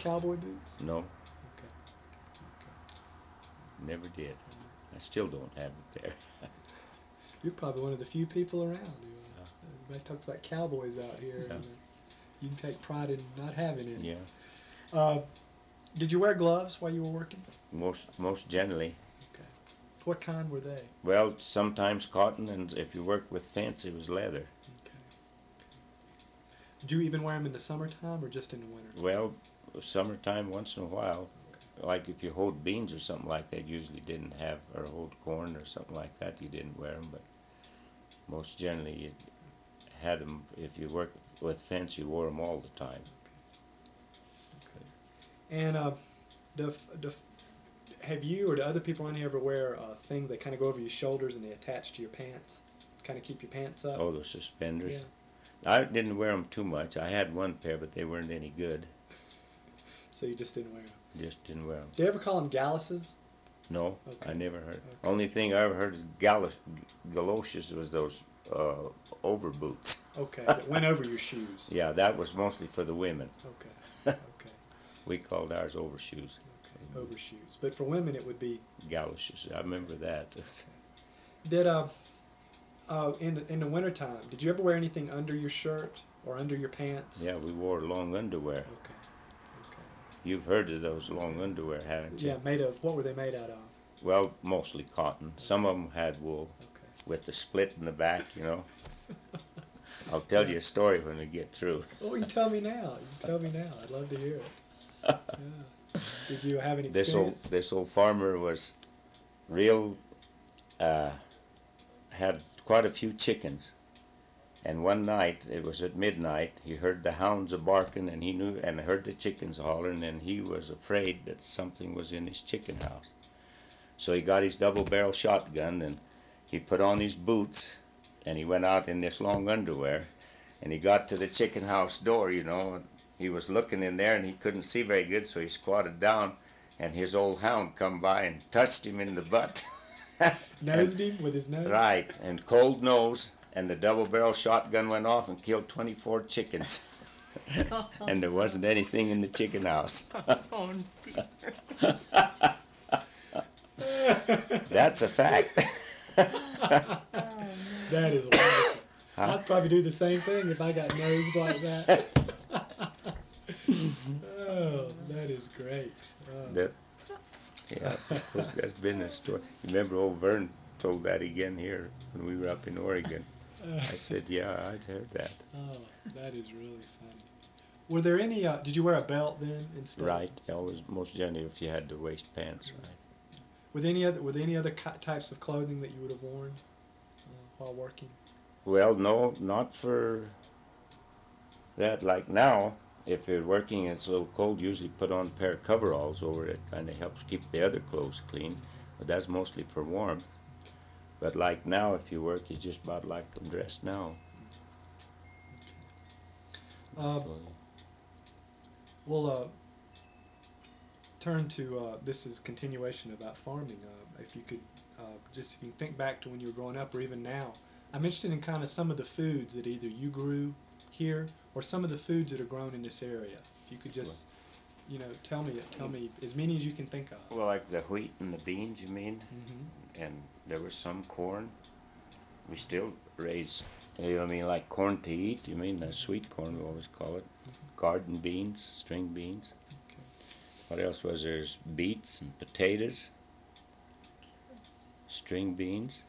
cowboy boots? No, Okay. never did. I still don't have it there. You're probably one of the few people around who everybody talks about cowboys out here. Yeah. And, you can take pride in not having any. Yeah, Did you wear gloves while you were working? most generally. Okay. What kind were they? Well, sometimes cotton, and if you work with fence, it was leather. Okay. Did you even wear them in the summertime or just in the winter? Well, summertime once in a while. Like if you hoed beans or something like that, usually didn't have, or hoed corn or something like that, you didn't wear them. But most generally, you had them. If you work with fence, you wore them all the time. And have you or do other people on here ever wear things that kind of go over your shoulders and they attach to your pants, kind of keep your pants up? Oh, the suspenders. Yeah. I didn't wear them too much. I had one pair, but they weren't any good. So you just didn't wear them? Just didn't wear them. Do you ever call them galluses? No, Okay. I never heard. Okay. Only thing I ever heard is galoshes was those over boots. Okay, that went over your shoes. Yeah, that was mostly for the women. Okay, okay, We called ours overshoes. okay, overshoes. But for women, it would be. Galoshes. I remember that. Did in the wintertime, did you ever wear anything under your shirt or under your pants? Yeah, we wore long underwear. Okay, okay. You've heard of those long underwear, haven't you? Yeah, made of what were they made out of? Well, mostly cotton. Some of them had wool Okay. with the split in the back, you know. I'll tell you a story when we get through. Oh, you can tell me now. You can tell me now. I'd love to hear it. Yeah. Did you have any experience? This old farmer was real, had quite a few chickens. And one night, it was at midnight, he heard the hounds a barking and he knew, and heard the chickens hollering, and he was afraid that something was in his chicken house. So he got his double-barrel shotgun and he put on his boots and he went out in this long underwear and he got to the chicken house door, you know, and he was looking in there and he couldn't see very good, so he squatted down and his old hound come by and touched him in the butt. Nosed him with his nose? Right, and cold nose, and the double-barrel shotgun went off and killed 24 chickens. And there wasn't anything in the chicken house. Oh, That's a fact. That is wonderful. I'd probably do the same thing if I got nosed like that. Oh, that is great. Oh. That, yeah, that's been a story. You remember old Vern told that again here when we were up in Oregon. I said, yeah, I'd heard that. Oh, that is really funny. Were there any, did you wear a belt then instead? Right, always, most generally if you had the waist pants, right. Were there any other types of clothing that you would have worn while working? Well, no, not for that. Like now, if you're working and it's a little cold, usually put on a pair of coveralls over it. Kind of helps keep the other clothes clean, but that's mostly for warmth. But like now, if you work, you just about like I'm dressed now. We'll turn to, this is continuation about farming. If you could, if you think back to when you were growing up or even now, I'm interested in kind of some of the foods that either you grew here or some of the foods that are grown in this area. If you could just, tell me as many as you can think of. Well, like the wheat and the beans, you mean? Mm-hmm. And there was some corn. We still raise, like corn to eat, you mean, the sweet corn we always call it. Garden beans, string beans. Okay. What else was there? There's beets and potatoes, string beans.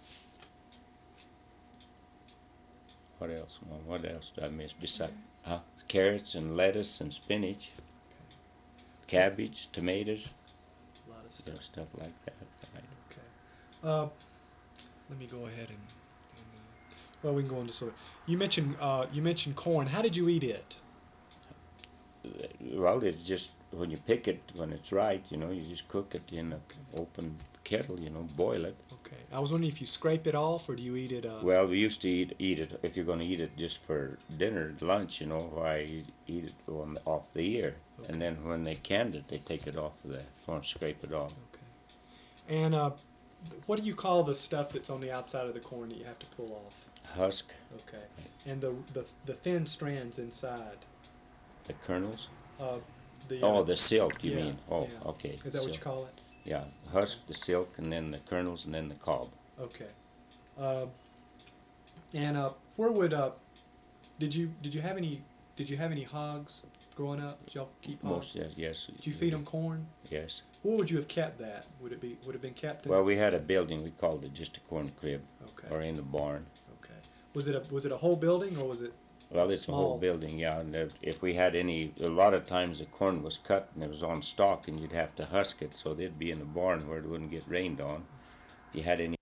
What else? Well, what else did I miss? Besides carrots and lettuce and spinach, cabbage, tomatoes, A lot of stuff. stuff like that. Right. Okay. Let me go ahead and well, we can go on to sort. You mentioned corn. How did you eat it? Well, it's just when you pick it, when it's right, you just cook it in an open kettle, boil it. Okay. I was wondering if you scrape it off or do you eat it? Well, we used to eat it, if you're going to eat it just for dinner, lunch, why you eat it off the ear. Okay. And then when they canned it, they take it off the farm, scrape it off. Okay. And what do you call the stuff that's on the outside of the corn that you have to pull off? Husk, Okay. And the thin strands inside? the kernels. The Oh, the silk, you yeah, mean? Oh, yeah. okay. Is that what you silk. call it? Yeah, husk, the silk, and then the kernels, and then the cob. Okay. Uh, and where would did you have any hogs growing up? Did y'all keep hogs? Most, yes. Did you feed them corn? Yes. Where would you have kept that? Would have been kept in? Well, we had a building, we called it just a corn crib, Okay. or in the barn. Okay. Was it a whole building or was it? Well, it's a whole Small. building, yeah. And if we had any, a lot of times the corn was cut and it was on stalk, and you'd have to husk it, so they'd be in the barn where it wouldn't get rained on. If you had any